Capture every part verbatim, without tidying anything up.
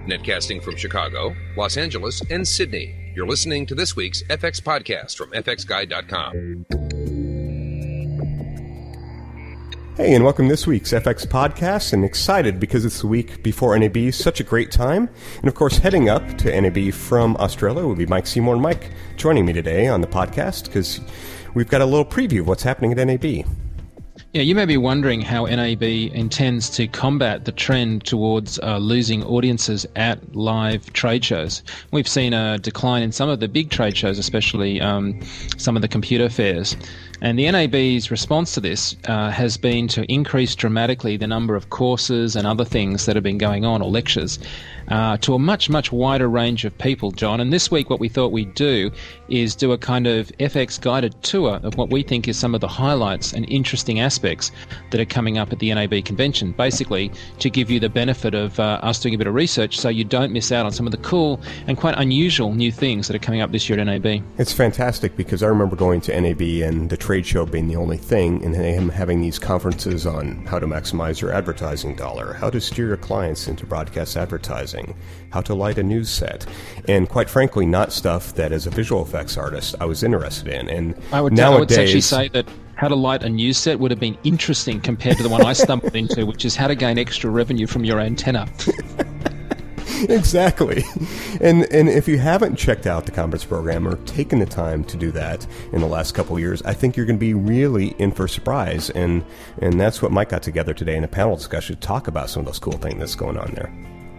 Netcasting from Chicago, Los Angeles, and Sydney. You're listening to this week's F X podcast from F X Guide dot com. Hey, and welcome to this week's F X podcast, and excited because it's the week before N A B. Such a great time. And of course, heading up to N A B from Australia will be Mike Seymour. And Mike joining me today on the podcast because we've got a little preview of what's happening at N A B. Yeah, you may be wondering how N A B intends to combat the trend towards uh, losing audiences at live trade shows. We've seen a decline in some of the big trade shows, especially um, some of the computer fairs. And the N A B's response to this uh, has been to increase dramatically the number of courses and other things that have been going on, or lectures, uh, to a much, much wider range of people, John. And this week what we thought we'd do is do a kind of F X guided tour of what we think is some of the highlights and interesting aspects that are coming up at the N A B convention, basically to give you the benefit of uh, us doing a bit of research so you don't miss out on some of the cool and quite unusual new things that are coming up this year at N A B. It's fantastic because I remember going to N A B and the trade show being the only thing, and him having these conferences on how to maximize your advertising dollar, how to steer your clients into broadcast advertising, how to light a news set, and quite frankly, not stuff that as a visual effects artist I was interested in. And I would, nowadays, I would actually say that how to light a news set would have been interesting compared to the one I stumbled into, which is how to gain extra revenue from your antenna. Exactly. And and if you haven't checked out the conference program or taken the time to do that in the last couple of years, I think you're going to be really in for a surprise. And, and that's what Mike got together today in a panel discussion to talk about some of those cool things that's going on there.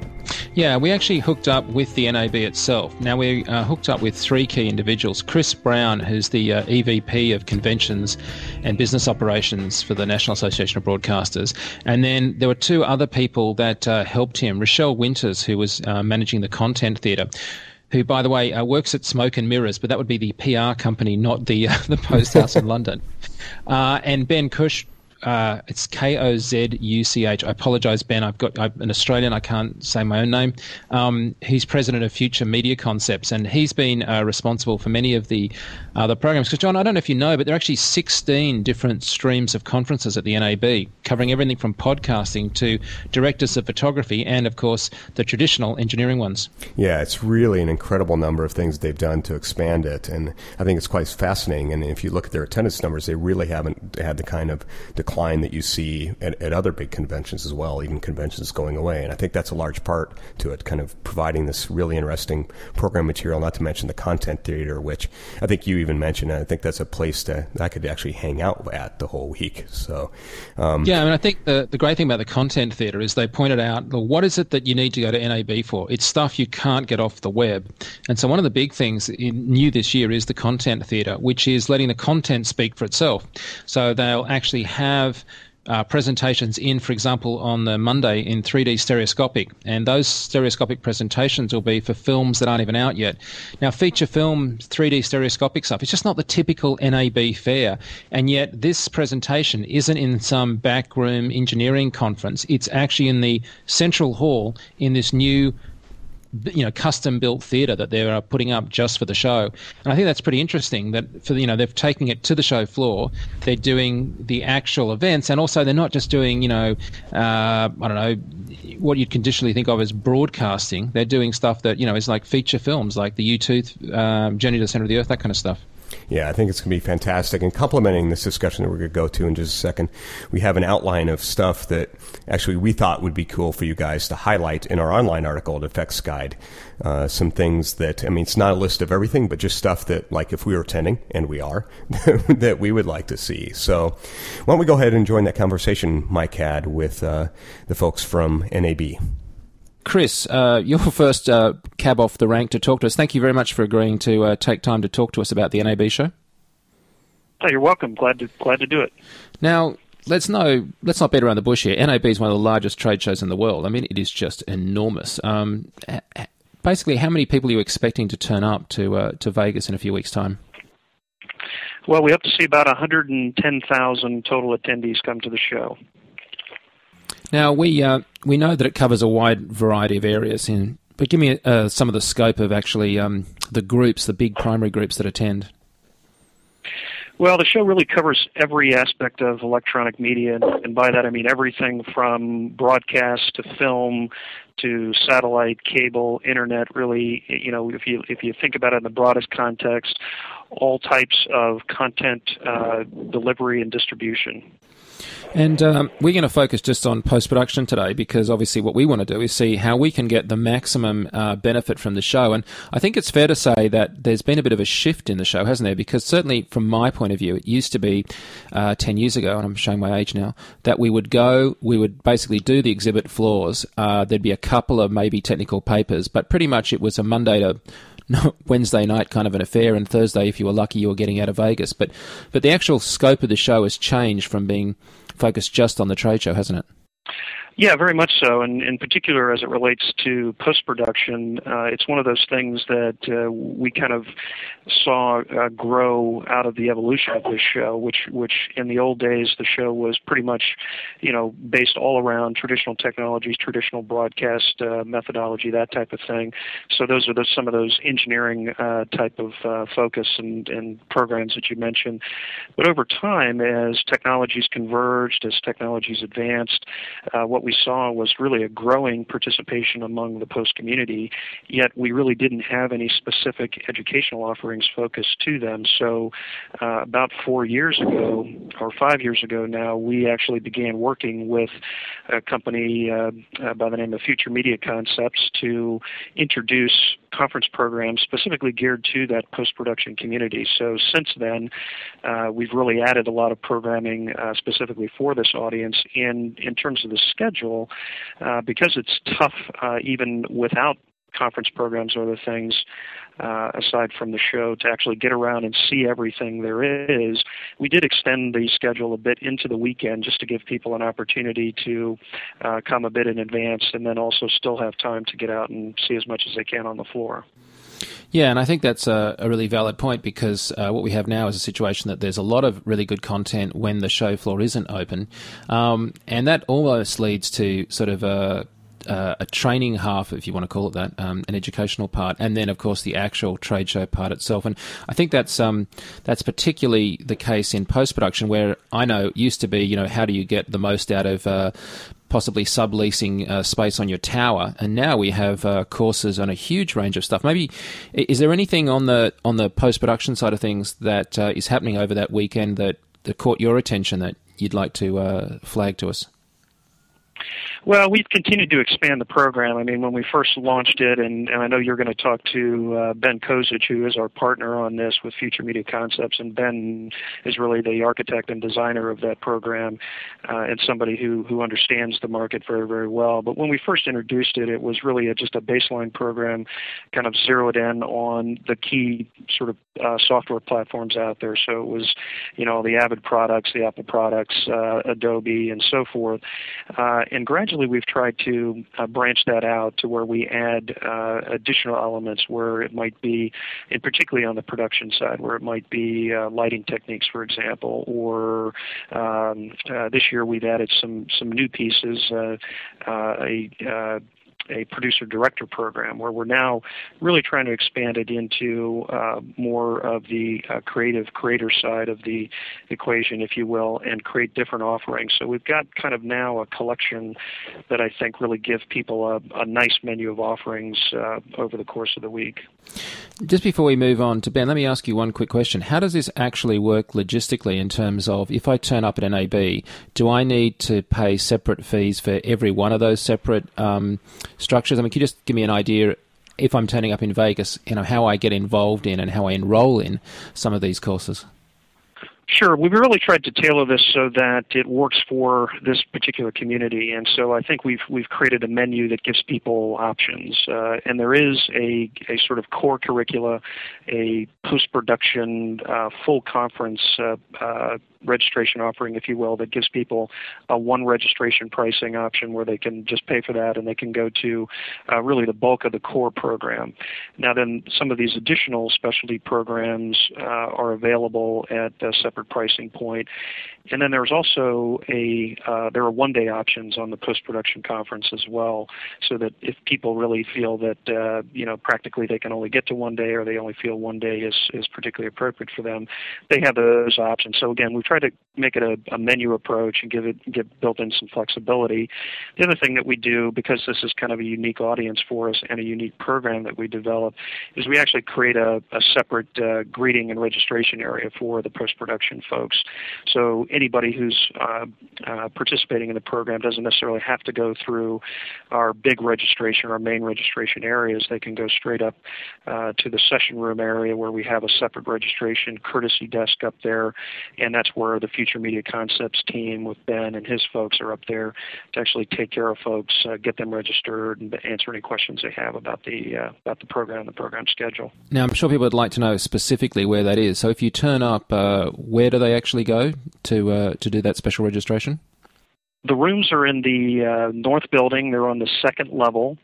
Yeah, we actually hooked up with the N A B itself. Now, we uh, hooked up with three key individuals. Chris Brown, who's the uh, E V P of Conventions and Business Operations for the National Association of Broadcasters. And then there were two other people that uh, helped him. Rochelle Winters, who was uh, managing the Content Theatre, who, by the way, uh, works at Smoke and Mirrors, but that would be the P R company, not the, uh, the Post House in London. Uh, and Ben Kush. Uh, it's K O Z U C H. I apologise, Ben. I've got I'm an Australian. I can't say my own name. Um, he's president of Future Media Concepts, and he's been uh, responsible for many of the uh, the programs. Because, John, I don't know if you know, but there are actually sixteen different streams of conferences at the N A B, covering everything from podcasting to directors of photography and, of course, the traditional engineering ones. Yeah, it's really an incredible number of things they've done to expand it, and I think it's quite fascinating. And if you look at their attendance numbers, they really haven't had the kind of decline that you see at, at other big conventions as well, even conventions going away. And I think that's a large part to it, kind of providing this really interesting program material, not to mention the Content Theater, which I think you even mentioned. And I think that's a place that I could actually hang out at the whole week. So, um, yeah, I mean, I think the, the great thing about the Content Theater is they pointed out, well, what is it that you need to go to N A B for? It's stuff you can't get off the web. And so one of the big things in, new this year is the Content Theater, which is letting the content speak for itself. So they'll actually have Have uh, presentations in, for example, on the Monday in three D stereoscopic, and those stereoscopic presentations will be for films that aren't even out yet. Now, feature film three D stereoscopic stuff, it's just not the typical N A B fare, and yet this presentation isn't in some backroom engineering conference. It's actually in the central hall in this new you know, custom-built theatre that they're putting up just for the show. And I think that's pretty interesting that, for you know, they're taking it to the show floor, they're doing the actual events, and also they're not just doing, you know, uh, I don't know, what you'd conditionally think of as broadcasting. They're doing stuff that, you know, is like feature films, like the U-Tooth, um, Journey to the Centre of the Earth, that kind of stuff. Yeah, I think it's going to be fantastic. And complementing this discussion that we're going to go to in just a second, we have an outline of stuff that actually we thought would be cool for you guys to highlight in our online article at F X Guide. Uh, some things that, I mean, it's not a list of everything, but just stuff that, like, if we were attending, and we are, that we would like to see. So why don't we go ahead and join that conversation Mike had with uh, the folks from N A B. Chris, uh, you're first uh, cab off the rank to talk to us. Thank you very much for agreeing to uh, take time to talk to us about the N A B show. Oh, you're welcome. Glad to glad to do it. Now, let's know. Let's not beat around the bush here. N A B is one of the largest trade shows in the world. I mean, it is just enormous. Um, basically, how many people are you expecting to turn up to uh, to Vegas in a few weeks' time? Well, we hope to see about one hundred ten thousand total attendees come to the show. Now, we uh, we know that it covers a wide variety of areas, in, but give me uh, some of the scope of actually um, the groups, the big primary groups that attend. Well, the show really covers every aspect of electronic media, and by that I mean everything from broadcast to film to satellite, cable, internet. Really, you know, if you if you think about it in the broadest context, all types of content uh, delivery and distribution. And um, we're going to focus just on post-production today because obviously what we want to do is see how we can get the maximum uh, benefit from the show. And I think it's fair to say that there's been a bit of a shift in the show, hasn't there? Because certainly from my point of view, it used to be uh, ten years ago, and I'm showing my age now, that we would go, we would basically do the exhibit floors. Uh, there'd be a couple of maybe technical papers, but pretty much it was a Monday to Wednesday night kind of an affair, and Thursday, if you were lucky, you were getting out of Vegas. But but the actual scope of the show has changed from being focused just on the trade show, hasn't it? Yeah, very much so, and in particular as it relates to post-production, uh, it's one of those things that uh, we kind of saw uh, grow out of the evolution of this show, which, which in the old days, the show was pretty much, you know, based all around traditional technologies, traditional broadcast uh, methodology, that type of thing. So those are those, some of those engineering uh, type of uh, focus and, and programs that you mentioned. But over time, as technologies converged, as technologies advanced, uh, what we saw was really a growing participation among the post community, yet we really didn't have any specific educational offerings focused to them. So uh, about four years ago, or five years ago now, we actually began working with a company uh, uh, by the name of Future Media Concepts to introduce conference programs specifically geared to that post-production community. So since then, uh, we've really added a lot of programming uh, specifically for this audience. In, in terms of the schedule, uh, because it's tough uh, even without conference programs or other things, uh, aside from the show, to actually get around and see everything there is, we did extend the schedule a bit into the weekend just to give people an opportunity to uh, come a bit in advance and then also still have time to get out and see as much as they can on the floor. Yeah, and I think that's a, a really valid point because uh, what we have now is a situation that there's a lot of really good content when the show floor isn't open, um, and that almost leads to sort of a Uh, a training half, if you want to call it that, um, an educational part, and then, of course, the actual trade show part itself. And I think that's um, that's particularly the case in post-production, where I know it used to be, you know, how do you get the most out of uh, possibly subleasing uh, space on your tower, and now we have uh, courses on a huge range of stuff. Maybe, is there anything on the on the post-production side of things that uh, is happening over that weekend that, that caught your attention that you'd like to uh, flag to us? Well, we've continued to expand the program. I mean, when we first launched it, and, and I know you're going to talk to uh, Ben Kozic, who is our partner on this with Future Media Concepts, and Ben is really the architect and designer of that program uh, and somebody who, who understands the market very, very well. But when we first introduced it, it was really a, just a baseline program kind of zeroed in on the key sort of uh, software platforms out there. So it was, you know, the Avid products, the Apple products, uh, Adobe, and so forth. Uh, and gradually we've tried to uh, branch that out to where we add uh, additional elements where it might be, and particularly on the production side, where it might be uh, lighting techniques, for example, or um, uh, this year we've added some, some new pieces, uh, uh, a uh, a producer-director program where we're now really trying to expand it into uh, more of the uh, creative creator side of the equation, if you will, and create different offerings. So we've got kind of now a collection that I think really give people a, a nice menu of offerings uh, over the course of the week. Just before we move on to Ben, let me ask you one quick question. How does this actually work logistically in terms of if I turn up at N A B, do I need to pay separate fees for every one of those separate um, structures? I mean, can you just give me an idea, if I'm turning up in Vegas, you know, how I get involved in and how I enroll in some of these courses? Sure. We've really tried to tailor this so that it works for this particular community, and so I think we've we've created a menu that gives people options. Uh, and there is a, a sort of core curricula, a post-production uh, full conference uh, uh, registration offering, if you will, that gives people a one registration pricing option where they can just pay for that and they can go to uh, really the bulk of the core program. Now then, some of these additional specialty programs uh, are available at a separate pricing point. And then there's also a, uh, there are one-day options on the post-production conference as well, so that if people really feel that, uh, you know, practically they can only get to one day or they only feel one day is, is particularly appropriate for them, they have those options. So again, we try to make it a, a menu approach and give it give built in some flexibility. The other thing that we do, because this is kind of a unique audience for us and a unique program that we develop, is we actually create a, a separate uh, greeting and registration area for the post-production folks. So anybody who's uh, uh, participating in the program doesn't necessarily have to go through our big registration, our main registration areas. They can go straight up uh, to the session room area where we have a separate registration courtesy desk up there, and that's where the Future Media Concepts team with Ben and his folks are up there to actually take care of folks, uh, get them registered, and answer any questions they have about the uh, about the program, the program schedule. Now, I'm sure people would like to know specifically where that is. So if you turn up, uh, where do they actually go to uh, to do that special registration? The rooms are in the uh, north building. They're on the second level,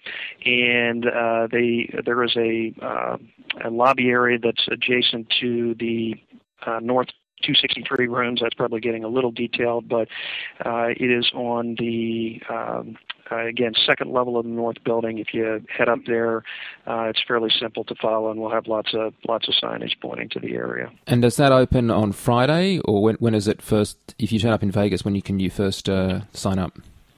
and uh, they there is a, uh, a lobby area that's adjacent to the uh, north two sixty-three rooms. That's probably getting a little detailed, but uh, it is on the, um, uh, again, second level of the north building. If you head up there, uh, it's fairly simple to follow, and we'll have lots of lots of signage pointing to the area. And does that open on Friday, or when, when is it first, if you turn up in Vegas, when you can you first uh, sign up?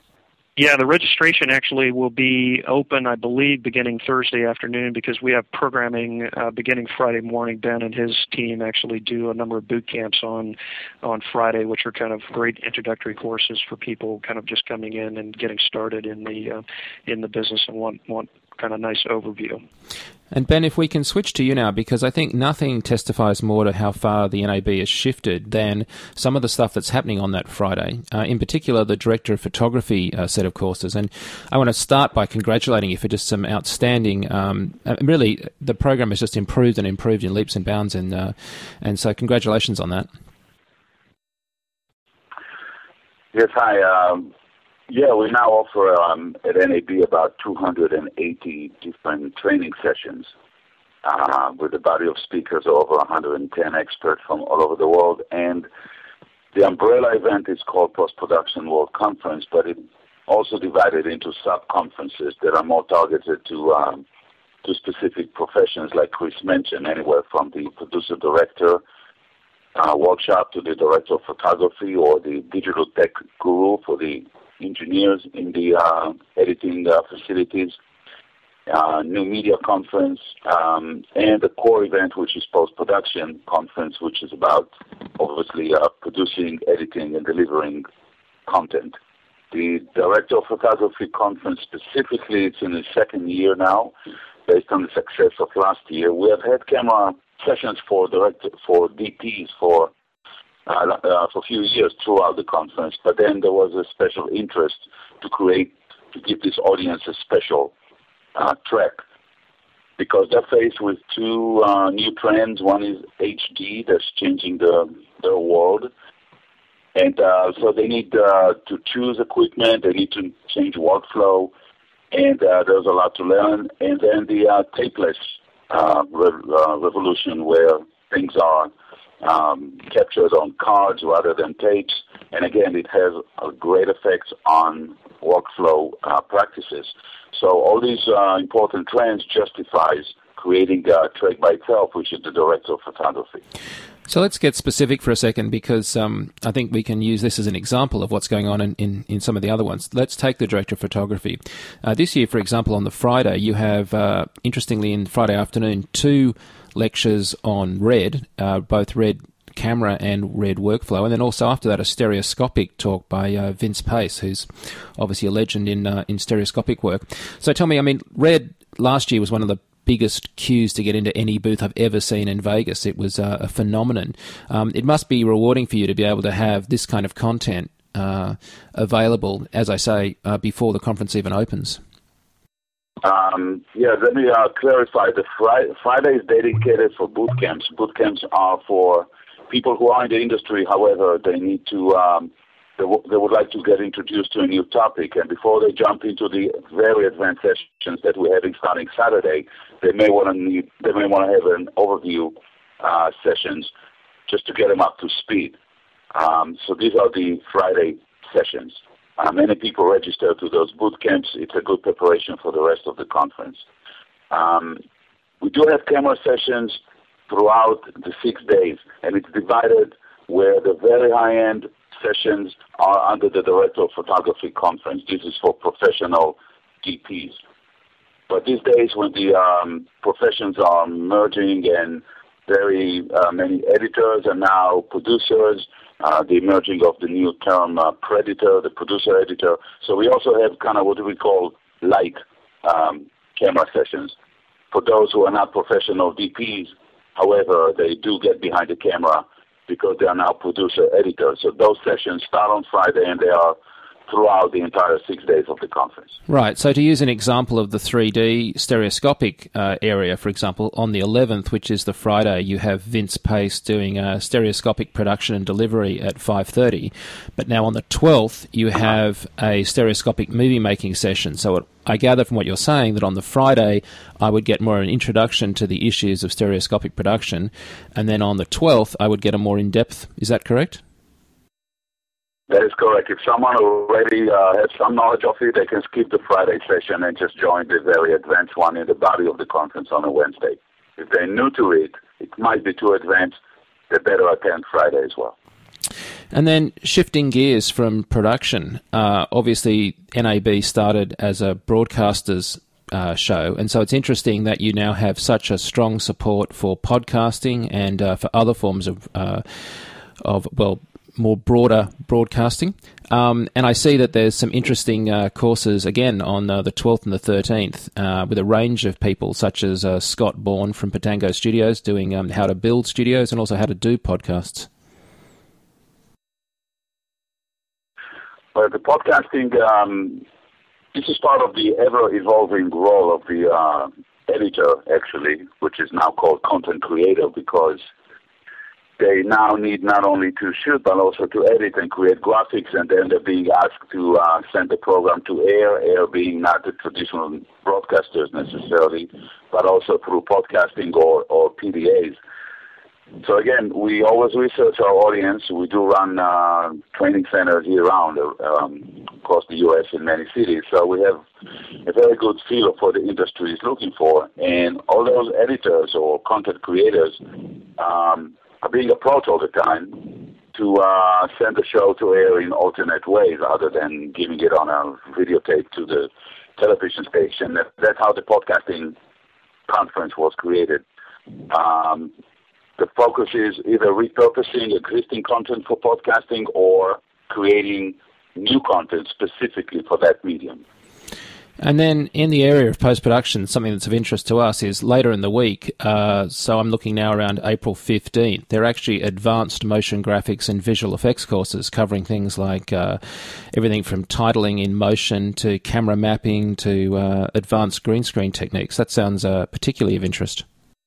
Yeah, the registration actually will be open, I believe, beginning Thursday afternoon, because we have programming uh, beginning Friday morning. Ben and his team actually do a number of boot camps on on Friday, which are kind of great introductory courses for people kind of just coming in and getting started in the uh, in the business and want want kind of nice overview. And Ben, if we can switch to you now, because I think nothing testifies more to how far the N A B has shifted than some of the stuff that's happening on that Friday, uh, in particular the Director of Photography uh, set of courses. And I want to start by congratulating you for just some outstanding, um, really the program has just improved and improved in leaps and bounds, and, uh, and so congratulations on that. Yes, hi. Um Yeah, we now offer um, at N A B about two hundred eighty different training sessions uh, with a body of speakers, over one hundred ten experts from all over the world. And the umbrella event is called Post-Production World Conference, but it also divided into sub-conferences that are more targeted to um, to specific professions, like Chris mentioned, anywhere from the producer-director uh, workshop to the director of photography or the digital tech guru for the engineers in the uh, editing uh, facilities, uh, new media conference, um, and the core event, which is post-production conference, which is about, obviously, uh, producing, editing, and delivering content. The Director of Photography conference specifically, it's in its second year now, based on the success of last year. We have had camera sessions for director, for D Ps for Uh, uh, for a few years throughout the conference, but then there was a special interest to create, to give this audience a special uh, track, because they're faced with two uh, new trends. One is H D, that's changing the, the world, and uh, so they need uh, to choose equipment, they need to change workflow, and uh, there's a lot to learn. And then the uh, tapeless uh, re- uh, revolution, where things are Um, captured on cards rather than tapes, and again, it has a great effect on workflow uh, practices. So all these uh, important trends justifies creating a track by itself, which is the Director of Photography. So let's get specific for a second, because um, I think we can use this as an example of what's going on in, in, in some of the other ones. Let's take the Director of Photography. Uh, this year, for example, on the Friday, you have, uh, interestingly, in Friday afternoon, two lectures on RED, uh, both RED camera and RED workflow, and then also after that a stereoscopic talk by uh, Vince Pace, who's obviously a legend in uh, in stereoscopic work. So tell me, I mean, RED last year was one of the biggest queues to get into any booth I've ever seen in Vegas. It was uh, a phenomenon. Um, it must be rewarding for you to be able to have this kind of content uh, available, as I say, uh, before the conference even opens. Um, yeah, let me uh, clarify. The Friday, Friday is dedicated for boot camps. Boot camps are for people who are in the industry, however, they need to, um, they, w- they would like to get introduced to a new topic. And before they jump into the very advanced sessions that we're having starting Saturday, they may want to need, they may want to have an overview uh, sessions just to get them up to speed. Um, so these are the Friday sessions. Uh, many people register to those boot camps. It's a good preparation for the rest of the conference. Um, we do have camera sessions throughout the six days, and it's divided where the very high-end sessions are under the Director of Photography Conference. This is for professional D Ps. But these days when the um, professions are merging and very uh, many editors are now producers, uh, the emerging of the new term uh, predator, the producer editor. So we also have kind of what we call light um, camera sessions for those who are not professional D Ps. However, they do get behind the camera because they are now producer editors. So those sessions start on Friday and they are throughout the entire six days of the conference. Right. So to use an example of the three D stereoscopic uh, area, for example, on the eleventh, which is the Friday, you have Vince Pace doing a stereoscopic production and delivery at five thirty. But now on the twelfth, you have a stereoscopic movie-making session. So it, I gather from what you're saying that on the Friday, I would get more an introduction to the issues of stereoscopic production. And then on the twelfth, I would get a more in-depth. Is that correct? That is correct. If someone already uh, has some knowledge of it, they can skip the Friday session and just join the very advanced one in the body of the conference on a Wednesday. If they're new to it, it might be too advanced. They better attend Friday as well. And then shifting gears from production, uh, obviously N A B started as a broadcaster's uh, show, and so it's interesting that you now have such a strong support for podcasting and uh, for other forms of, uh, of well, more broader broadcasting. Um, and I see that there's some interesting uh, courses, again, on uh, the twelfth and the thirteenth, uh, with a range of people, such as uh, Scott Bourne from Patango Studios, doing um, how to build studios and also how to do podcasts. Well, the podcasting, um, this is part of the ever-evolving role of the uh, editor, actually, which is now called content creator, because they now need not only to shoot, but also to edit and create graphics, and then they're being asked to uh, send the program to air, air being not the traditional broadcasters necessarily, but also through podcasting or, or P D As. So again, we always research our audience. We do run uh, training centers year-round um, across the U S in many cities. So we have a very good feel for the industry is looking for. And all those editors or content creators um, are being approached all the time to uh, send the show to air in alternate ways other than giving it on a videotape to the television station. That's how the podcasting conference was created. Um, the focus is either repurposing existing content for podcasting or creating new content specifically for that medium. And then in the area of post-production, something that's of interest to us is later in the week, uh, so I'm looking now around April fifteenth, there are actually advanced motion graphics and visual effects courses covering things like uh, everything from titling in motion to camera mapping to uh, advanced green screen techniques. That sounds uh, particularly of interest.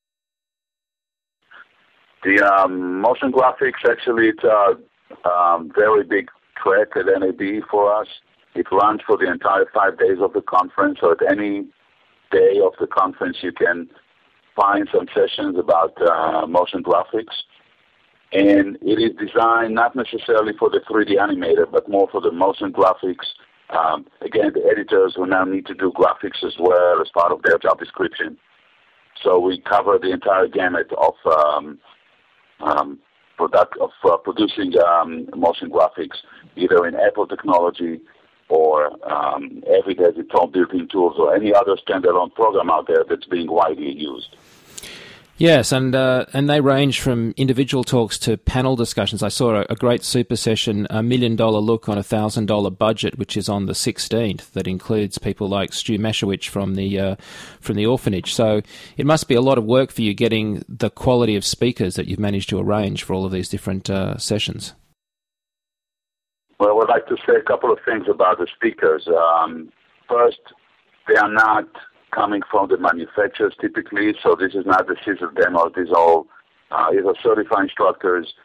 The um, motion graphics, actually, it's a um, very big track at N A B for us. It runs for the entire five days of the conference, so at any day of the conference you can find some sessions about uh, motion graphics. And it is designed not necessarily for the three D animator, but more for the motion graphics. Um, again, the editors will now need to do graphics as well as part of their job description. So we cover the entire gamut of um, um, product of uh, producing um, motion graphics, either in Apple technology or um, Avid has its own built-in tools, or any other standalone program out there that's being widely used. Yes, and uh, and they range from individual talks to panel discussions. I saw a, a great super session, a million-dollar look on a thousand-dollar budget, which is on the sixteenth, that includes people like Stu Mashewich from the uh, from the orphanage. So it must be a lot of work for you getting the quality of speakers that you've managed to arrange for all of these different uh, sessions. Well, I would like to say a couple of things about the speakers. Um, first, they are not coming from the manufacturers typically, so this is not the scissor demo. These are all uh, either certified instructors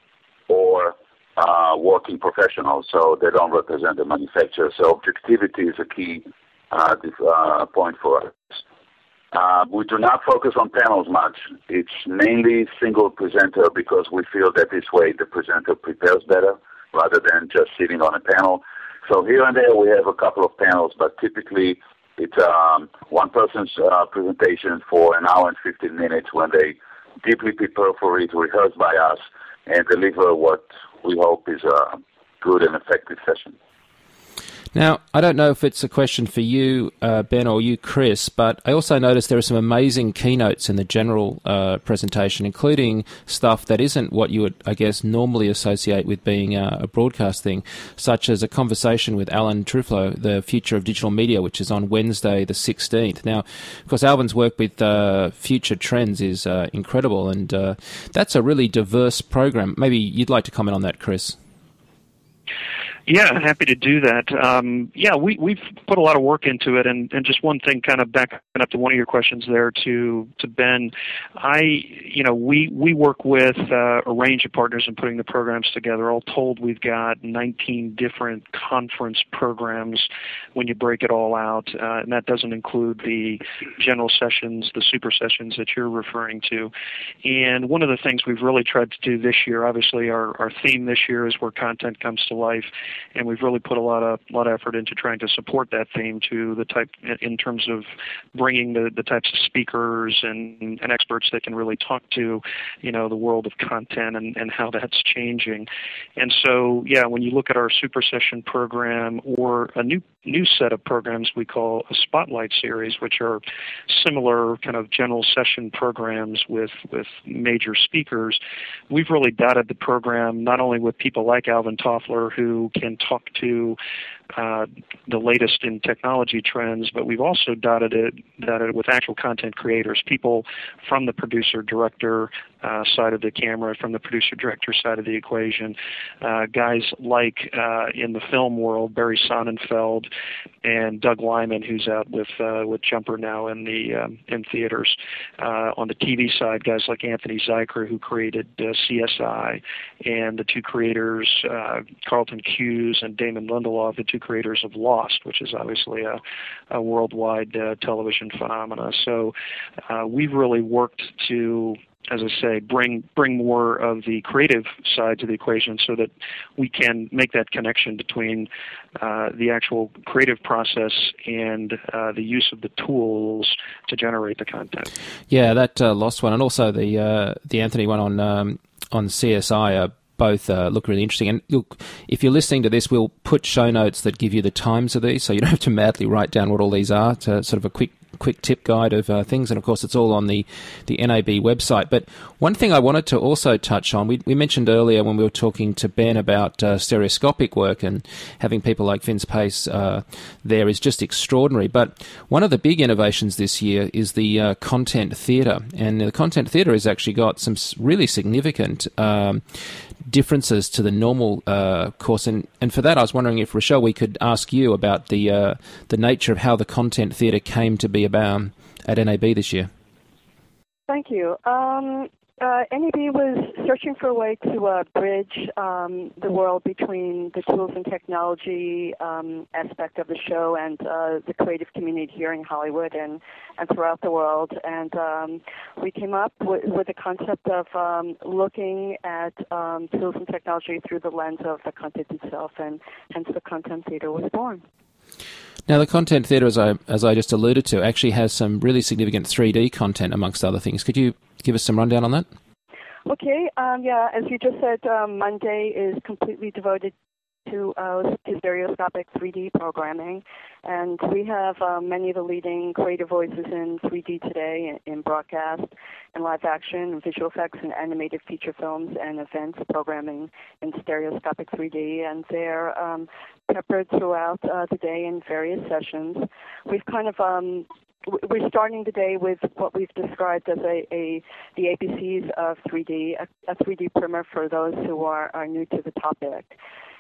or uh, working professionals, so they don't represent the manufacturer. So objectivity is a key uh, uh, point for us. Uh, we do not focus on panels much. It's mainly single presenter because we feel that this way the presenter prepares better rather than just sitting on a panel. So here and there we have a couple of panels, but typically it's um, one person's uh, presentation for an hour and fifteen minutes when they deeply prepare for it, rehearsed by us, and deliver what we hope is a good and effective session. Now, I don't know if it's a question for you, uh, Ben, or you, Chris, but I also noticed there are some amazing keynotes in the general uh, presentation, including stuff that isn't what you would, I guess, normally associate with being uh, a broadcast thing, such as a conversation with Alan Truflo, the future of digital media, which is on Wednesday the sixteenth. Now, of course, Alvin's work with uh, future trends is uh, incredible, and uh, that's a really diverse program. Maybe you'd like to comment on that, Chris. Yeah, happy to do that. Um, yeah, we, we've put a lot of work into it, and, and just one thing kind of backing up to one of your questions there to, to Ben, I, you know, we, we work with uh, a range of partners in putting the programs together. All told, we've got nineteen different conference programs when you break it all out, uh, and that doesn't include the general sessions, the super sessions that you're referring to. And one of the things we've really tried to do this year, obviously our, our theme this year is where content comes to life, and we've really put a lot of lot of effort into trying to support that theme to the type in terms of bringing the, the types of speakers and, and experts that can really talk to, you know, the world of content and, and how that's changing. And so, yeah, when you look at our super session program or a new new set of programs we call a Spotlight series, which are similar kind of general session programs with with major speakers, we've really dotted the program not only with people like Alvin Toffler who can talk to uh, the latest in technology trends, but we've also dotted it, dotted it with actual content creators, people from the producer-director uh, side of the camera, from the producer-director side of the equation, uh, guys like uh, in the film world, Barry Sonnenfeld and Doug Lyman, who's out with uh, with Jumper now in the um, in theaters. Uh, on the T V side, guys like Anthony Zuiker, who created uh, C S I, and the two creators, uh, Carlton Cuse and Damon Lindelof, the two creators of Lost, which is obviously a, a worldwide uh, television phenomena. So uh, we've really worked to, as I say, bring bring more of the creative side to the equation so that we can make that connection between uh, the actual creative process and uh, the use of the tools to generate the content. Yeah, that uh, Lost one, and also the uh, the Anthony one on um, on C S I are both uh, look really interesting. And you'll, if you're listening to this, we'll put show notes that give you the times of these, so you don't have to madly write down what all these are, to sort of a quick quick tip guide of uh, things, and of course it's all on the, the N A B website. But one thing I wanted to also touch on, we, we mentioned earlier when we were talking to Ben about uh, stereoscopic work, and having people like Vince Pace uh, there is just extraordinary. But one of the big innovations this year is the uh, content theatre, and the content theatre has actually got some really significant um, differences to the normal uh, course, and, and for that I was wondering if, Rochelle, we could ask you about the uh, the nature of how the content theatre came to be about at N A B this year. Thank you. Um, uh, N A B was searching for a way to uh, bridge um, the world between the tools and technology um, aspect of the show and uh, the creative community here in Hollywood and, and throughout the world. And um, we came up with, with the concept of um, looking at um, tools and technology through the lens of the content itself, and hence the content theater was born. Now, the content theatre, as I as I just alluded to, actually has some really significant three D content, amongst other things. Could you give us some rundown on that? Okay, um, yeah, as you just said, um, Monday is completely devoted to, uh, to stereoscopic three D programming, and we have uh, many of the leading creative voices in three D today in, in broadcast and live action, visual effects, and animated feature films and events programming in stereoscopic three D, and they're um, peppered throughout uh, the day in various sessions. We've kind of um, We're starting the day with what we've described as a, a the A B Cs of three D, a, a three D primer for those who are, are new to the topic.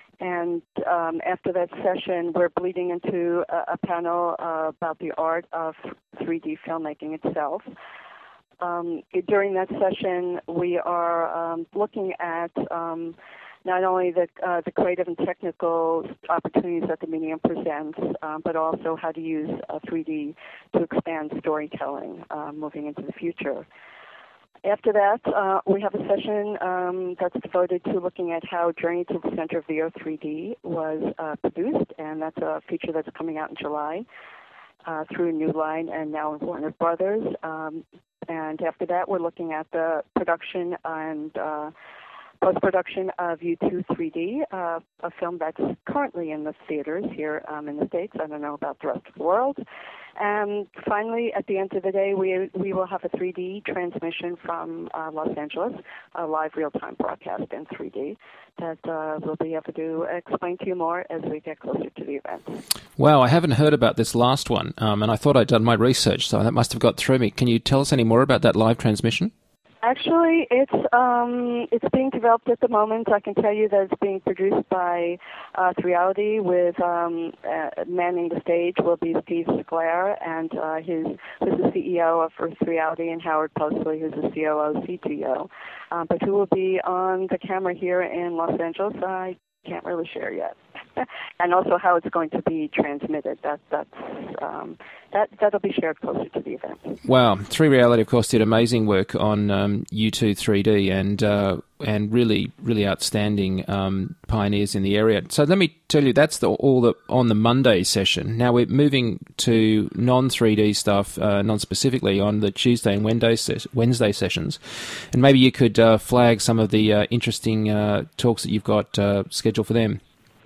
And um, after that session, we're bleeding into a, a panel uh, about the art of three D filmmaking itself. um, during that session, we are um, looking at um, not only the uh, the creative and technical opportunities that the medium presents, um, but also how to use uh, three D to expand storytelling uh, moving into the future. After that, uh, we have a session um, that's devoted to looking at how Journey to the Center of the Earth three D was uh, produced, and that's a feature that's coming out in July uh, through New Line and now in Warner Brothers. Um, and after that, we're looking at the production and uh, post-production of U two three D, uh, a film that's currently in the theaters here um, in the States. I don't know about the rest of the world. And finally, at the end of the day, we we will have a three D transmission from uh, Los Angeles, a live real-time broadcast in three D that uh, we'll be able to explain to you more as we get closer to the event. Wow, I haven't heard about this last one, um, and I thought I'd done my research, so that must have got through me. Can you tell us any more about that live transmission? Actually, it's um, it's being developed at the moment. I can tell you that it's being produced by uh, Threality, with um, uh, manning the stage will be Steve Sclair, and uh, his who's the C E O of Threality, and Howard Postley, who's the C O O, C T O. Um, but who will be on the camera here in Los Angeles, I can't really share yet. And also how it's going to be transmitted. That that's um, that that'll be shared closer to the event. Wow, three Reality, of course, did amazing work on um, U two three D, and uh, and really really outstanding um, pioneers in the area. So let me tell you, that's the, all the on the Monday session. Now we're moving to non three D stuff, uh, non-specifically on the Tuesday and Wednesday ses- Wednesday sessions, and maybe you could uh, flag some of the uh, interesting uh, talks that you've got uh, scheduled for them.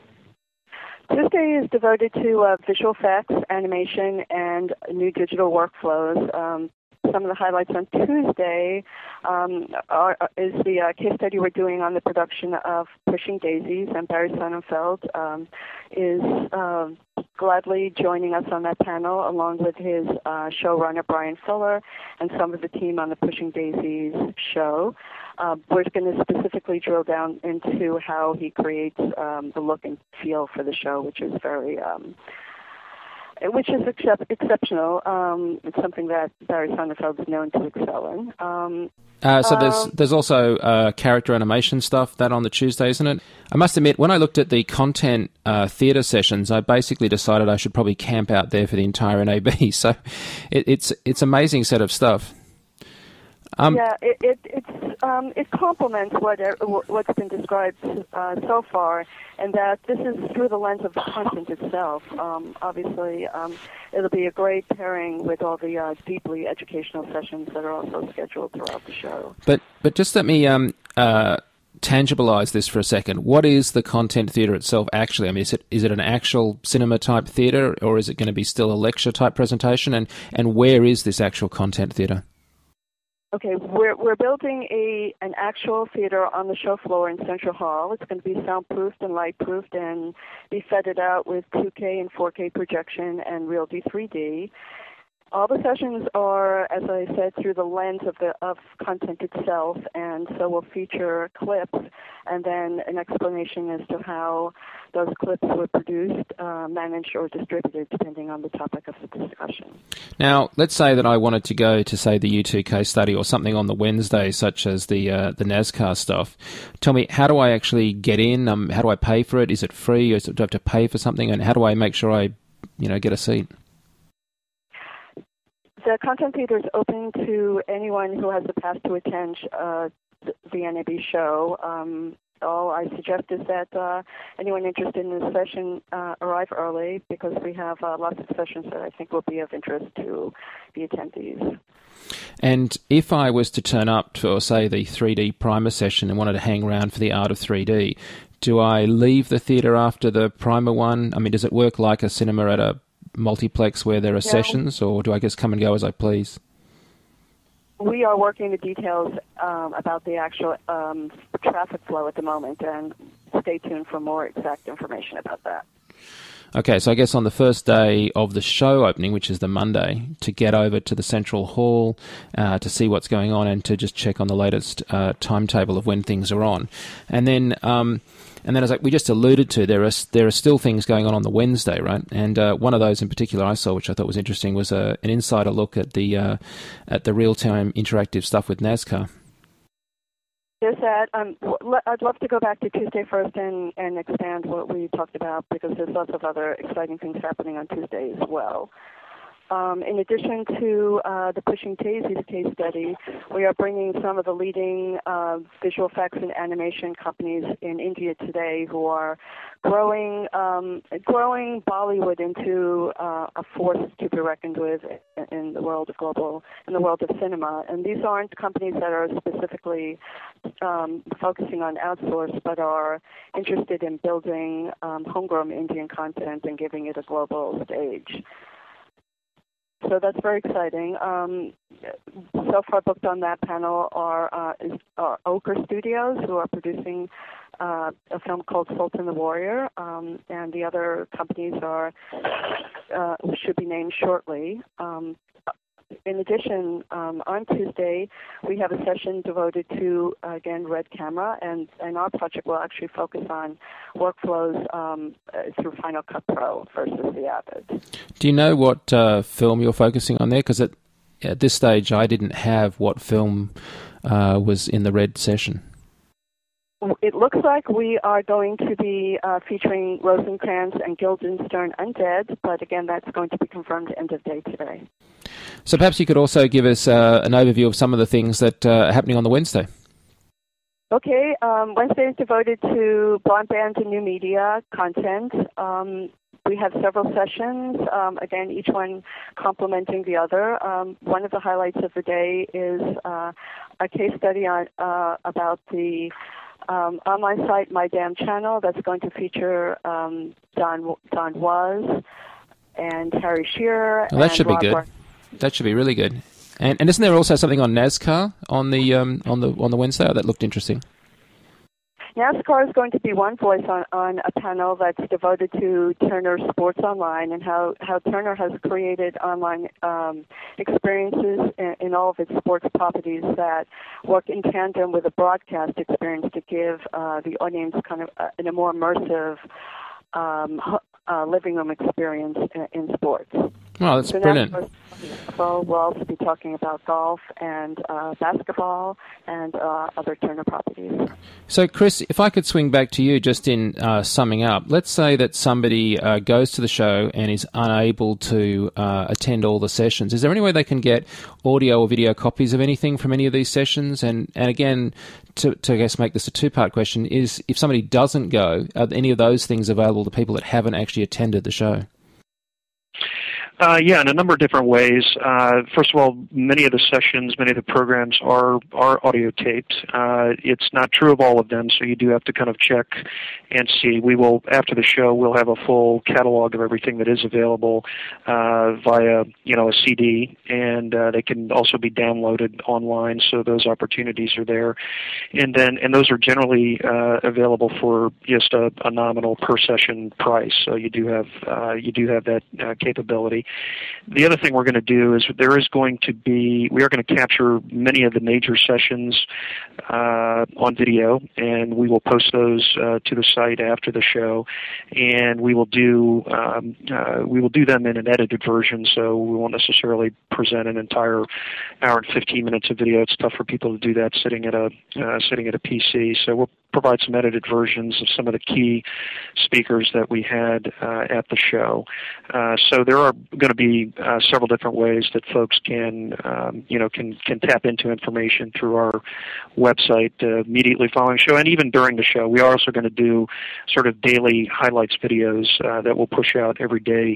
Tuesday is devoted to uh, visual effects, animation, and new digital workflows. Um, some of the highlights on Tuesday um, are, is the uh, case study we're doing on the production of Pushing Daisies, and Barry Sonnenfeld um, is uh, gladly joining us on that panel, along with his uh, showrunner Brian Fuller and some of the team on the Pushing Daisies show. Uh, we're going to specifically drill down into how he creates um, the look and feel for the show, which is very, um, which is excep- exceptional. Um, it's something that Barry Sonnenfeld is known to excel in. Um, uh, so uh, there's there's also uh, character animation stuff, that on the Tuesday, isn't it? I must admit, when I looked at the content uh, theatre sessions, I basically decided I should probably camp out there for the entire N A B. So it, it's it's amazing set of stuff. Um, yeah, it, it it's um, it complements what what's been described uh, so far, and that this is through the lens of the content itself. Um, obviously, um, it'll be a great pairing with all the uh, deeply educational sessions that are also scheduled throughout the show. But but just let me um, uh, tangibilize this for a second. What is the content theatre itself actually? I mean, is it is it an actual cinema type theatre, or is it going to be still a lecture type presentation? And and where is this actual content theatre? Okay, we're we're building a an actual theater on the show floor in Central Hall. It's going to be soundproofed and lightproofed and be fitted out with two K and four K projection and Realty three D. All the sessions are, as I said, through the lens of the of content itself, and so we'll feature clips and then an explanation as to how those clips were produced, uh, managed, or distributed, depending on the topic of the discussion. Now, let's say that I wanted to go to, say, the U two case study or something on the Wednesday, such as the uh, the NASCAR stuff. Tell me, how do I actually get in? Um, how do I pay for it? Is it free? Or do I have to pay for something? And how do I make sure I, you know, get a seat? The content theater is open to anyone who has the pass to attend uh, the N A B show. Um, all I suggest is that uh, anyone interested in this session uh, arrive early, because we have uh, lots of sessions that I think will be of interest to the attendees. And if I was to turn up for, say, the three D primer session and wanted to hang around for the art of three D, do I leave the theatre after the primer one? I mean, does it work like a cinema at a multiplex where there are yeah. sessions, or do I just come and go as I please? We are working the details um, about the actual um, traffic flow at the moment, and stay tuned for more exact information about that. Okay, so I guess on the first day of the show opening, which is the Monday, to get over to the Central Hall uh, to see what's going on and to just check on the latest uh, timetable of when things are on. And then, um, and then as like we just alluded to, there are there are still things going on on the Wednesday, right? And uh, one of those in particular I saw, which I thought was interesting, was a, an insider look at the uh, at the real-time interactive stuff with NASCAR. Yes, Ed. Um, I'd love to go back to Tuesday first and, and expand what we talked about because there's lots of other exciting things happening on Tuesday as well. Um, in addition to uh, the Pushing Daisies case study, we are bringing some of the leading uh, visual effects and animation companies in India today who are growing um, growing Bollywood into uh, a force to be reckoned with in the world of global in the world of cinema. And these aren't companies that are specifically um, focusing on outsource, but are interested in building um, homegrown Indian content and giving it a global stage. So that's very exciting. Um, so far booked on that panel are, uh, is, are Ochre Studios, who are producing uh, a film called Sultan the Warrior, um, and the other companies are uh, should be named shortly. Um, in addition, um, on Tuesday, we have a session devoted to, uh, again, Red Camera, and, and our project will actually focus on workflows um, uh, through Final Cut Pro versus the Avid. Do you know what uh, film you're focusing on there? Because at, at this stage, I didn't have what film uh, was in the Red session. It looks like we are going to be uh, featuring Rosencrantz and Guildenstern Undead, but again, that's going to be confirmed end of day today. So perhaps you could also give us uh, an overview of some of the things that uh, are happening on the Wednesday. Okay, um, Wednesday is devoted to broadband and new media content. Um, we have several sessions, um, again, each one complementing the other. Um, one of the highlights of the day is uh, a case study on uh, about the um, online site My Damn Channel that's going to feature um, Don Don Was and Harry Shearer. Well, that and should Rob be good. Bar- That should be really good. And and isn't there also something on NASCAR on the um, on the on the Wednesday? Oh, that looked interesting. NASCAR is going to be one voice on, on a panel that's devoted to Turner Sports Online and how, how Turner has created online um, experiences in, in all of its sports properties that work in tandem with a broadcast experience to give uh, the audience kind of a, in a more immersive um, uh, living room experience in, in sports. Oh, that's so brilliant. So we'll also be talking about golf and uh, basketball and uh, other Turner properties. So, Chris, if I could swing back to you just in uh, summing up, let's say that somebody uh, goes to the show and is unable to uh, attend all the sessions. Is there any way they can get audio or video copies of anything from any of these sessions? And, and again, to, to I guess make this a two-part question, is if somebody doesn't go, are any of those things available to people that haven't actually attended the show? Uh, yeah, in a number of different ways. Uh, first of all, many of the sessions, many of the programs are are audio taped. Uh, it's not true of all of them, so you do have to kind of check and see. We will, after the show, we'll have a full catalog of everything that is available uh, via, you know, a C D, and uh, they can also be downloaded online. So those opportunities are there, and then and those are generally uh, available for just a, a nominal per session price. So you do have uh, you do have that uh, capability. The other thing we're going to do is there is going to be, we are going to capture many of the major sessions uh, on video, and we will post those uh, to the site after the show, and we will do um, uh, we will do them in an edited version, so we won't necessarily present an entire hour and fifteen minutes of video. It's tough for people to do that sitting at a uh, sitting at a P C, so we'll provide some edited versions of some of the key speakers that we had uh, at the show. Uh, so there are going to be uh, several different ways that folks can, um, you know, can can tap into information through our website uh, immediately following the show, and even during the show. We are also going to do sort of daily highlights videos uh, that we'll push out every day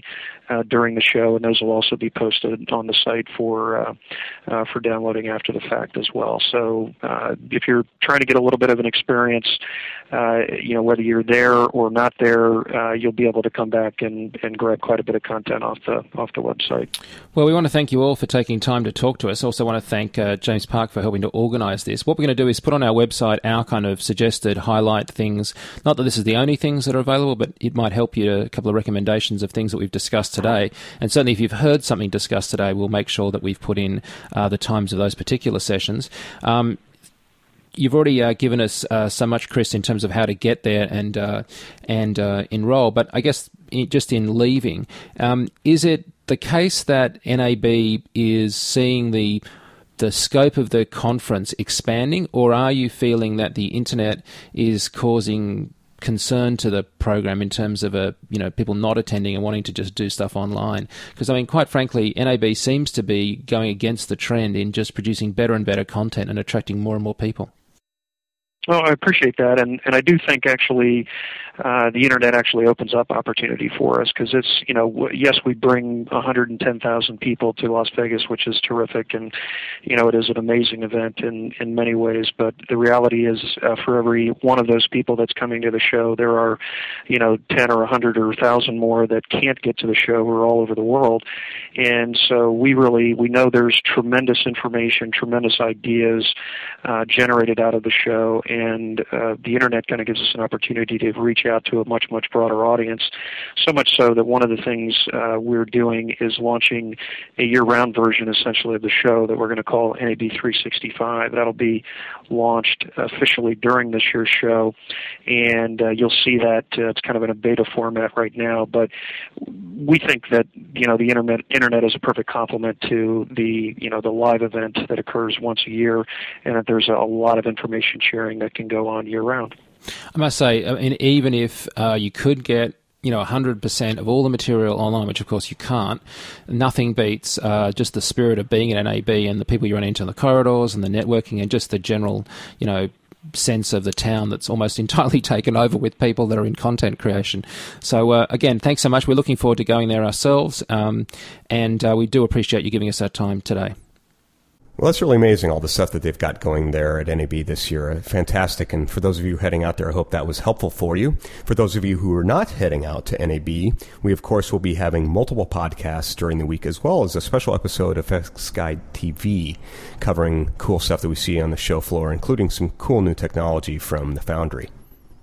uh, during the show, and those will also be posted on the site for uh, uh, for downloading after the fact as well. So uh, if you're trying to get a little bit of an experience, uh, you know, whether you're there or not there, uh, you'll be able to come back and, and grab quite a bit of content off the off the website. Well, we want to thank you all for taking time to talk to us. Also want to thank uh, James Park for helping to organise this. What we're going to do is put on our website our kind of suggested highlight things. Not that this is the only things that are available, but it might help you to a couple of recommendations of things that we've discussed today. And certainly if you've heard something discussed today, we'll make sure that we've put in uh, the times of those particular sessions. Um, You've already uh, given us uh, so much, Chris, in terms of how to get there and uh, and uh, enroll. But I guess in, just in leaving, um, is it the case that N A B is seeing the the scope of the conference expanding, or are you feeling that the internet is causing concern to the program in terms of a you know people not attending and wanting to just do stuff online? Because I mean, quite frankly, N A B seems to be going against the trend in just producing better and better content and attracting more and more people. Well, I appreciate that, and, and I do think actually uh, the internet actually opens up opportunity for us, because it's, you know, w- yes, we bring one hundred ten thousand people to Las Vegas, which is terrific, and, you know, it is an amazing event in, in many ways, but the reality is uh, for every one of those people that's coming to the show, there are, you know, ten or one hundred or one thousand more that can't get to the show who are all over the world, and so we really, we know there's tremendous information, tremendous ideas uh, generated out of the show, and uh, the internet kind of gives us an opportunity to reach out to a much, much broader audience, so much so that one of the things uh, we're doing is launching a year-round version, essentially, of the show that we're going to call N A B three sixty-five. That'll be launched officially during this year's show, and uh, you'll see that uh, it's kind of in a beta format right now, but we think that, you know, the internet, internet is a perfect complement to the, you know, the live event that occurs once a year, and that there's a lot of information sharing that can go on year-round. I must say, I mean, even if uh, you could get, you know, one hundred percent of all the material online, which of course you can't, nothing beats uh, just the spirit of being at N A B and the people you run into in the corridors and the networking and just the general, you know, sense of the town that's almost entirely taken over with people that are in content creation. So uh, again, thanks so much. We're looking forward to going there ourselves, um, and uh, we do appreciate you giving us that time today. Well, that's really amazing, all the stuff that they've got going there at N A B this year. Fantastic. And for those of you heading out there, I hope that was helpful for you. For those of you who are not heading out to N A B, we, of course, will be having multiple podcasts during the week, as well as a special episode of F X Guide T V covering cool stuff that we see on the show floor, including some cool new technology from the Foundry.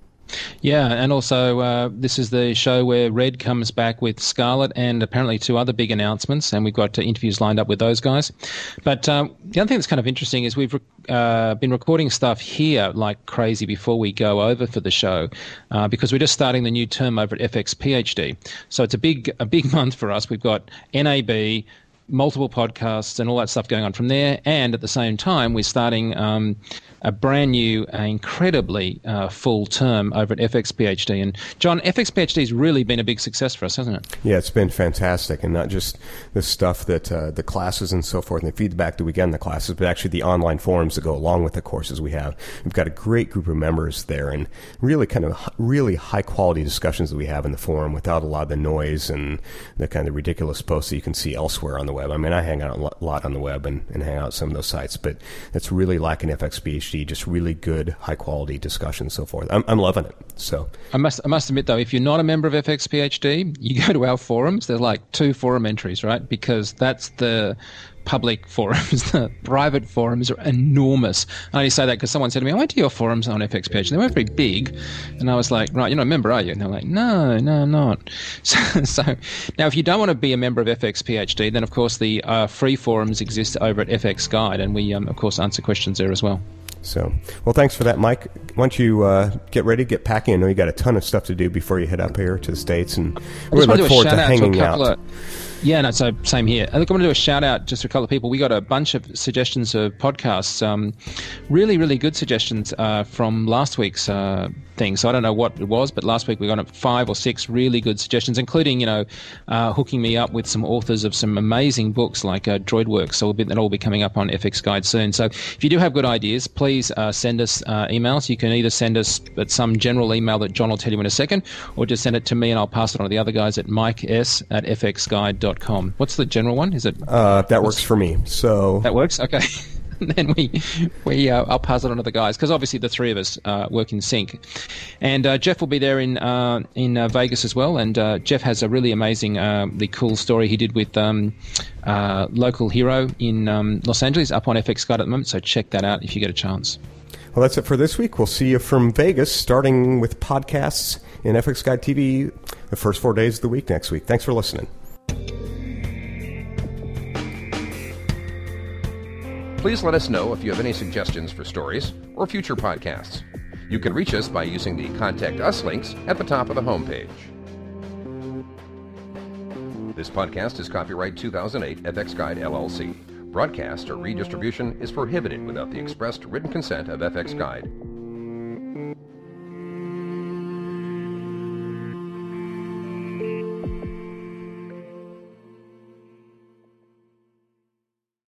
Yeah, and also uh, this is the show where Red comes back with Scarlett and apparently two other big announcements, and we've got uh, interviews lined up with those guys. But um, the other thing that's kind of interesting is we've uh, been recording stuff here like crazy before we go over for the show, uh, because we're just starting the new term over at F X PhD. So it's a big, a big month for us. We've got N A B, multiple podcasts and all that stuff going on from there, and at the same time we're starting um, a brand new, uh, incredibly uh, full term over at F X PhD. And John, F X PhD has really been a big success for us, hasn't it? Yeah, it's been fantastic, and not just the stuff that uh, the classes and so forth and the feedback that we get in the classes, but actually the online forums that go along with the courses we have. We've got a great group of members there, and really kind of really high quality discussions that we have in the forum without a lot of the noise and the kind of ridiculous posts that you can see elsewhere on the web. I mean, I hang out a lot on the web and, and hang out on some of those sites, but it's really lacking F X PhD, just really good, high-quality discussion and so forth. I'm, I'm loving it. So I must I must admit, though, if you're not a member of F X PhD, you go to our forums, there's like two forum entries, right? Because that's the public forums. The private forums are enormous. I only say that because someone said to me, I went to your forums on F X PhD. They weren't very big. And I was like, right, you're not a member, are you? And they're like, no, no, I'm not. So, so now, if you don't want to be a member of F X PhD, then, of course, the uh, free forums exist over at F X Guide, and we, um, of course, answer questions there as well. So, well, thanks for that, Mike. Why don't you uh, get ready, get packing? I know you got a ton of stuff to do before you head up here to the States, and we really look forward to hanging out. Of, Yeah, no, so same here. I think I'm going to do a shout out just to a couple of people. We got a bunch of suggestions of podcasts, um, really, really good suggestions uh, from last week's uh, thing. So I don't know what it was, but last week we got five or six really good suggestions, including, you know, uh, hooking me up with some authors of some amazing books like uh, DroidWorks. So that'll all be coming up on F X Guide soon. So if you do have good ideas, please uh, send us uh, emails. You can either send us at some general email that John will tell you in a second, or just send it to me and I'll pass it on to the other guys at mike s at f x guide dot com. What's the general one? Is it? Uh, that works for me. So that works. Okay. And then we, we, uh, I'll pass it on to the guys because obviously the three of us uh, work in sync. And uh, Jeff will be there in uh, in uh, Vegas as well. And uh, Jeff has a really amazing, uh, the cool story he did with um, uh, Local Hero in um, Los Angeles up on F X Guide at the moment. So check that out if you get a chance. Well, that's it for this week. We'll see you from Vegas, starting with podcasts in F X Guide T V the first four days of the week next week. Thanks for listening. Please let us know if you have any suggestions for stories or future podcasts. You can reach us by using the Contact Us links at the top of the homepage. This podcast is copyright two thousand eight F X Guide L L C. Broadcast or redistribution is prohibited without the expressed written consent of F X Guide.